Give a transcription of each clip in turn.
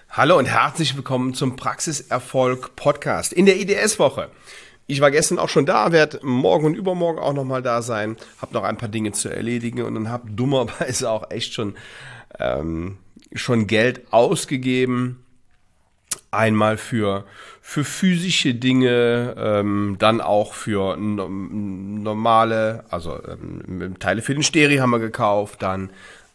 Hallo und herzlich willkommen zum Praxiserfolg Podcast in der IDS-Woche. Ich war gestern auch schon da, werde morgen und übermorgen auch nochmal da sein, habe noch ein paar Dinge zu erledigen und dann habe dummerweise auch echt schon Geld ausgegeben. Einmal für physische Dinge, dann auch für normale, Teile für den Stereo haben wir gekauft, dann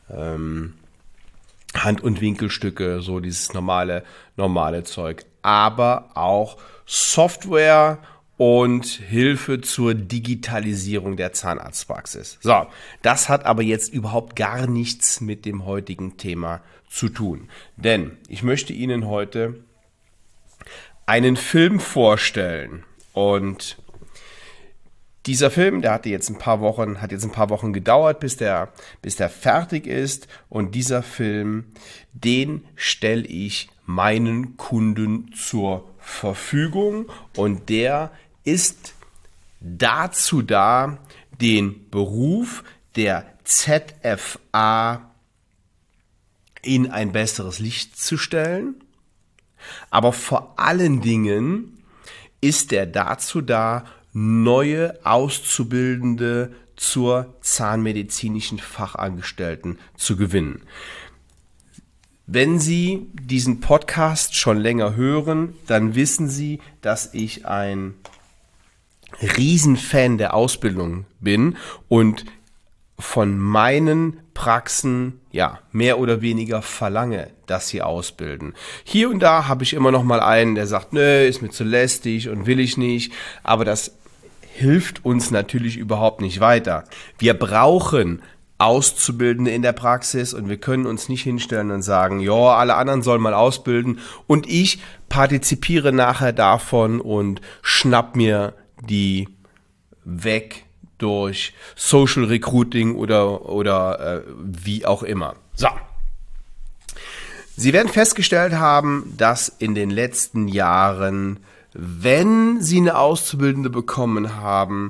Hand- und Winkelstücke, so dieses normale Zeug, aber auch Software und Hilfe zur Digitalisierung der Zahnarztpraxis. So, das hat aber jetzt überhaupt gar nichts mit dem heutigen Thema zu tun, denn ich möchte Ihnen heute einen Film vorstellen und dieser Film, der hat jetzt ein paar Wochen gedauert, bis der fertig ist. Und dieser Film, den stelle ich meinen Kunden zur Verfügung. Und der ist dazu da, den Beruf der ZFA in ein besseres Licht zu stellen. Aber vor allen Dingen ist er dazu da, neue Auszubildende zur zahnmedizinischen Fachangestellten zu gewinnen. Wenn Sie diesen Podcast schon länger hören, dann wissen Sie, dass ich ein Riesenfan der Ausbildung bin und von meinen Praxen mehr oder weniger verlange, dass sie ausbilden. Hier und da habe ich immer noch mal einen, der sagt, nö, ist mir zu lästig und will ich nicht, aber das hilft uns natürlich überhaupt nicht weiter. Wir brauchen Auszubildende in der Praxis und wir können uns nicht hinstellen und sagen, ja, alle anderen sollen mal ausbilden und ich partizipiere nachher davon und schnapp mir die weg durch Social Recruiting oder wie auch immer. So. Sie werden festgestellt haben, dass in den letzten Jahren, wenn Sie eine Auszubildende bekommen haben,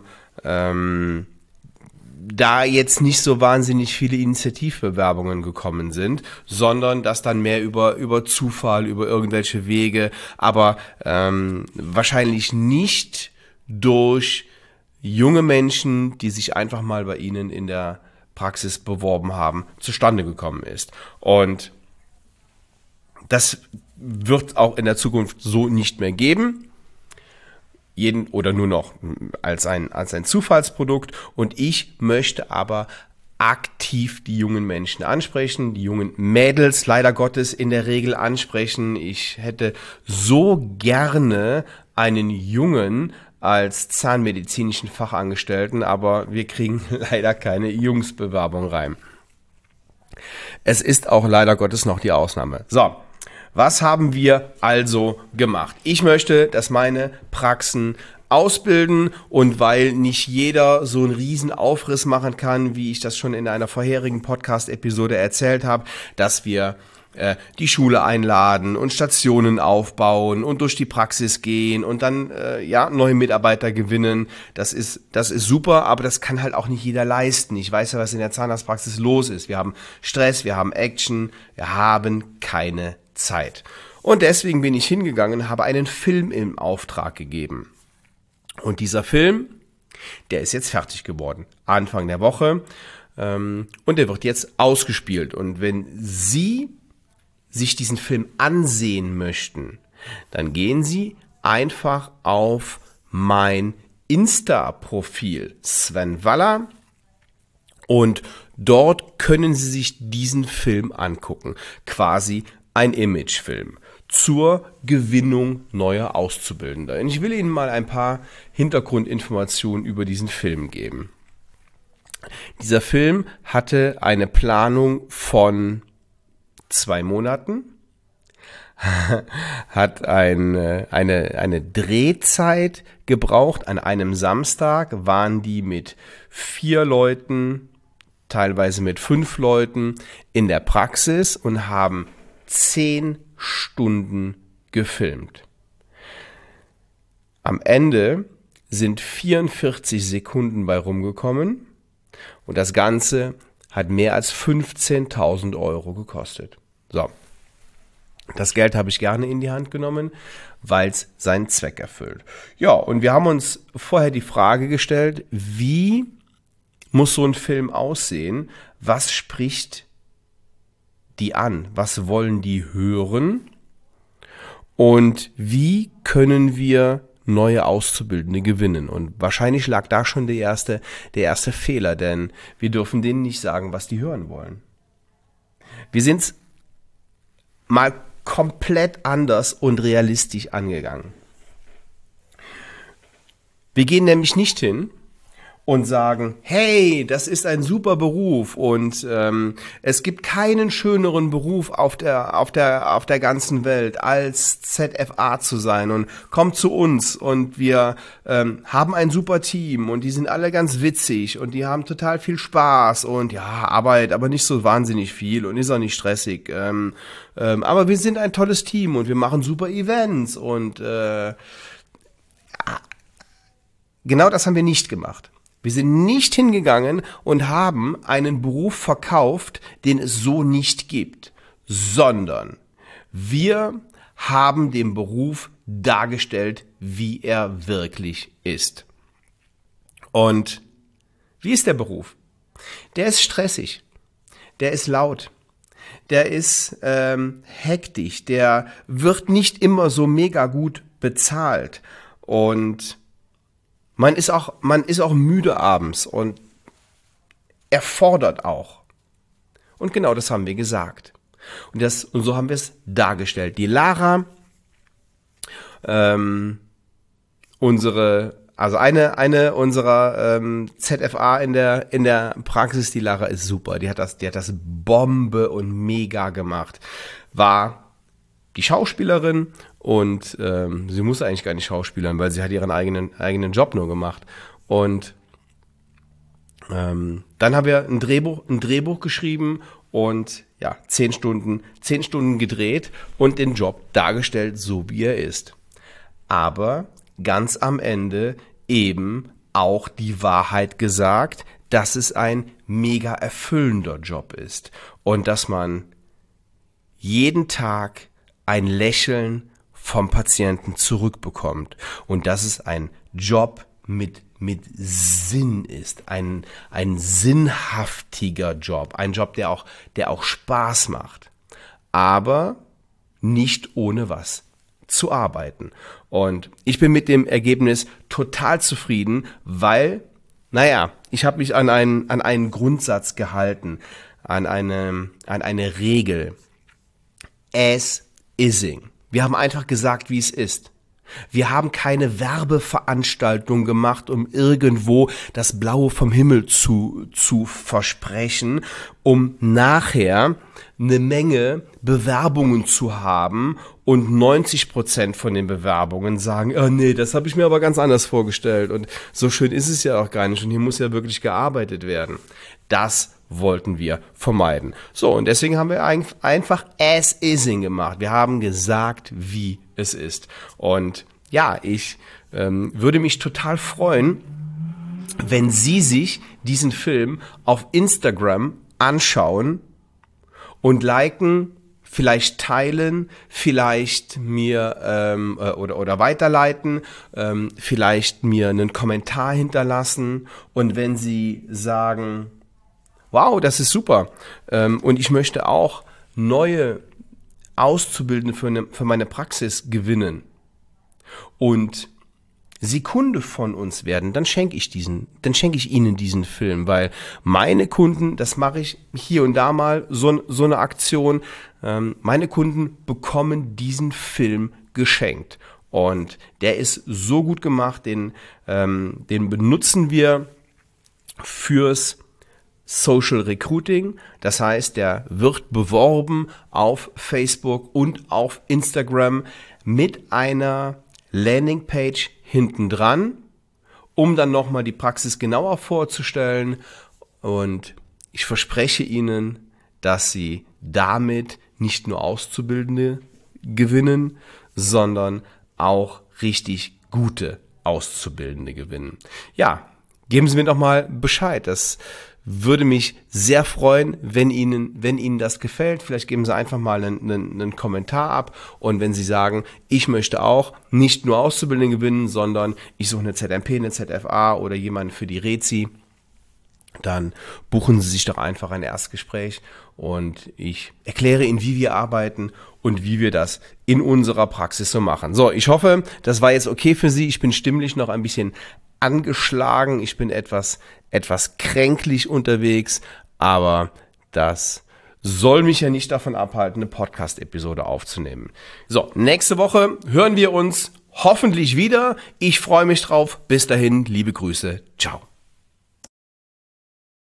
da jetzt nicht so wahnsinnig viele Initiativbewerbungen gekommen sind, sondern dass dann mehr über Zufall, über irgendwelche Wege, aber wahrscheinlich nicht durch junge Menschen, die sich einfach mal bei Ihnen in der Praxis beworben haben, zustande gekommen ist. Und das wird auch in der Zukunft so nicht mehr geben. Oder nur noch als ein Zufallsprodukt. Und ich möchte aber aktiv die jungen Menschen ansprechen, die jungen Mädels leider Gottes in der Regel ansprechen. Ich hätte so gerne einen Jungen als zahnmedizinischen Fachangestellten, aber wir kriegen leider keine Jungsbewerbung rein. Es ist auch leider Gottes noch die Ausnahme. So. Was haben wir also gemacht? Ich möchte, dass meine Praxen ausbilden und weil nicht jeder so einen riesen Aufriss machen kann, wie ich das schon in einer vorherigen Podcast-Episode erzählt habe, dass wir die Schule einladen und Stationen aufbauen und durch die Praxis gehen und dann neue Mitarbeiter gewinnen. Das ist super, aber das kann halt auch nicht jeder leisten. Ich weiß ja, was in der Zahnarztpraxis los ist. Wir haben Stress, wir haben Action, wir haben keine Zeit. Und deswegen bin ich hingegangen und habe einen Film im Auftrag gegeben. Und dieser Film, der ist jetzt fertig geworden. Anfang der Woche. Und der wird jetzt ausgespielt. Und wenn Sie sich diesen Film ansehen möchten, dann gehen Sie einfach auf mein Insta-Profil Sven Waller und dort können Sie sich diesen Film angucken. Quasi ein Imagefilm zur Gewinnung neuer Auszubildender. Und ich will Ihnen mal ein paar Hintergrundinformationen über diesen Film geben. Dieser Film hatte eine Planung von 2 Monaten, hat eine Drehzeit gebraucht. An einem Samstag waren die mit 4 Leuten, teilweise mit 5 Leuten in der Praxis und haben 10 Stunden gefilmt. Am Ende sind 44 Sekunden bei rumgekommen und das Ganze hat mehr als 15.000 € gekostet. So, Das Geld habe ich gerne in die Hand genommen, weil es seinen Zweck erfüllt. Ja, und wir haben uns vorher die Frage gestellt, wie muss so ein Film aussehen? Was spricht die an? Was wollen die hören? Und wie können wir neue Auszubildende gewinnen? Und wahrscheinlich lag da schon der erste Fehler, denn wir dürfen denen nicht sagen, was die hören wollen. Wir sind mal komplett anders und realistisch angegangen. Wir gehen nämlich nicht hin und sagen, hey, das ist ein super Beruf und es gibt keinen schöneren Beruf auf der ganzen Welt, als ZFA zu sein, und kommt zu uns und wir haben ein super Team und die sind alle ganz witzig und die haben total viel Spaß und ja, Arbeit, aber nicht so wahnsinnig viel und ist auch nicht stressig. Aber wir sind ein tolles Team und wir machen super Events und genau das haben wir nicht gemacht. Wir sind nicht hingegangen und haben einen Beruf verkauft, den es so nicht gibt, sondern wir haben den Beruf dargestellt, wie er wirklich ist. Und wie ist der Beruf? Der ist stressig, der ist laut, der ist hektisch, der wird nicht immer so mega gut bezahlt und man ist auch müde abends und er fordert auch. Und genau das haben wir gesagt. Und so haben wir es dargestellt. Die Lara, eine unserer ZFA in der Praxis, die Lara ist super. Die hat das Bombe und mega gemacht. War die Schauspielerin und sie musste eigentlich gar nicht schauspielern, weil sie hat ihren eigenen Job nur gemacht. Und dann haben wir ein Drehbuch geschrieben und ja, 10 Stunden gedreht und den Job dargestellt, so wie er ist. Aber ganz am Ende eben auch die Wahrheit gesagt, dass es ein mega erfüllender Job ist und dass man jeden Tag ein Lächeln vom Patienten zurückbekommt und dass es ein Job mit Sinn ist, ein sinnhaftiger Job, ein Job, der auch Spaß macht, aber nicht ohne was zu arbeiten. Und ich bin mit dem Ergebnis total zufrieden, weil, ich habe mich an einen Grundsatz gehalten, an eine Regel. As ising. Wir haben einfach gesagt, wie es ist. Wir haben keine Werbeveranstaltung gemacht, um irgendwo das Blaue vom Himmel zu versprechen, um nachher eine Menge Bewerbungen zu haben und 90% von den Bewerbungen sagen, oh nee, das habe ich mir aber ganz anders vorgestellt und so schön ist es ja auch gar nicht und hier muss ja wirklich gearbeitet werden. Das wollten wir vermeiden. So, und deswegen haben wir einfach as-ising gemacht. Wir haben gesagt, wie es ist. Und ja, ich würde mich total freuen, wenn Sie sich diesen Film auf Instagram anschauen und liken, vielleicht teilen, vielleicht mir oder weiterleiten, vielleicht mir einen Kommentar hinterlassen. Und wenn Sie sagen, wow, das ist super. Und ich möchte auch neue Auszubildende für meine Praxis gewinnen. Und Sie Kunde von uns werden, dann schenke ich Ihnen diesen Film, weil meine Kunden, das mache ich hier und da mal, so eine Aktion, meine Kunden bekommen diesen Film geschenkt. Und der ist so gut gemacht, den benutzen wir fürs Social Recruiting, das heißt, der wird beworben auf Facebook und auf Instagram mit einer Landingpage hinten dran, um dann nochmal die Praxis genauer vorzustellen, und ich verspreche Ihnen, dass Sie damit nicht nur Auszubildende gewinnen, sondern auch richtig gute Auszubildende gewinnen. Ja, geben Sie mir doch mal Bescheid, das Würde mich sehr freuen, wenn Ihnen das gefällt. Vielleicht geben Sie einfach mal einen Kommentar ab. Und wenn Sie sagen, ich möchte auch nicht nur Auszubildende gewinnen, sondern ich suche eine ZMP, eine ZFA oder jemanden für die Rezi, dann buchen Sie sich doch einfach ein Erstgespräch und ich erkläre Ihnen, wie wir arbeiten und wie wir das in unserer Praxis so machen. So, ich hoffe, das war jetzt okay für Sie. Ich bin stimmlich noch ein bisschen angeschlagen. Ich bin etwas kränklich unterwegs, aber das soll mich ja nicht davon abhalten, eine Podcast-Episode aufzunehmen. So, nächste Woche hören wir uns hoffentlich wieder. Ich freue mich drauf. Bis dahin, liebe Grüße. Ciao.